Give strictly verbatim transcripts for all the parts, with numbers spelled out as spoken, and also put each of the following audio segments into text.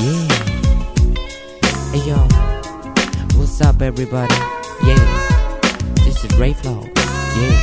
Yeah. Hey yo, what's up everybody? Yeah, this is Rayflow. Yeah.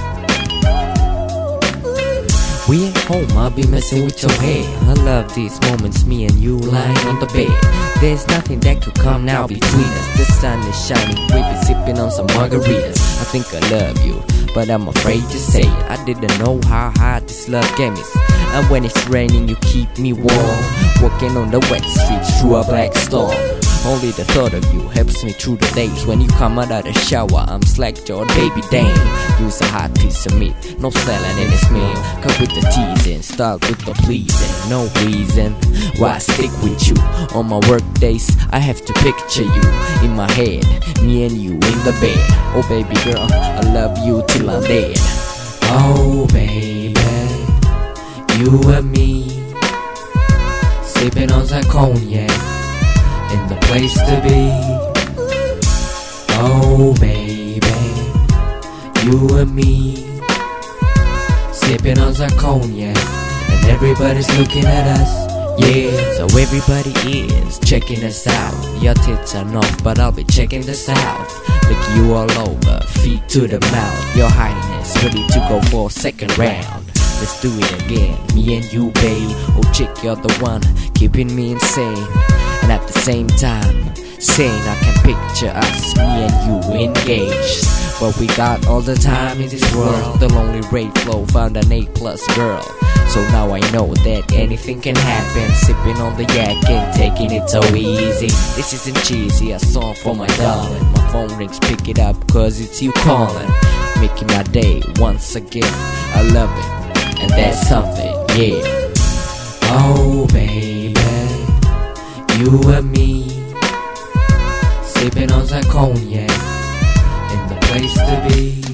We at home, I'll be messing with your head. I love these moments, me and you lying on the bed. There's nothing that could come now between us. The sun is shining, we be sipping on some margaritas. I think I love you, but I'm afraid to say it. I didn't know how hard this love game is. And when it's raining, you keep me warm, walking on the wet streets through a black storm. Only the thought of you helps me through the days. When you come out of the shower, I'm slack-jawed, baby dame. Use a hot piece of meat, no salad in this meal. Cut with the teasing, start with the pleasing. No reason why I stick with you. On my work days, I have to picture you in my head, me and you in the bed. Oh baby girl, I love you till I'm dead. Oh baby, you and me, sipping on some cognac, in the place to be. Oh baby, you and me, sipping on some cognac, and everybody's looking at us. Yeah, so everybody is checking us out. Your tits are north, but I'll be checking the south. Lick you all over, feet to the mouth. Your highness, ready to go for a second round. Let's do it again, me and you, babe. Oh chick, you're the one keeping me insane. And at the same time, saying I can picture us, me and you engaged. But we got all the time in this world. The lonely Rayflow found an A plus girl. So now I know that anything can happen. Sipping on the yak and taking it so easy. This isn't cheesy, a song for my darling. My phone rings, pick it up cause it's you calling. Making my day once again, I love it, and that's something, yeah. Oh baby, you and me, sipping on some cognac, in the place to be.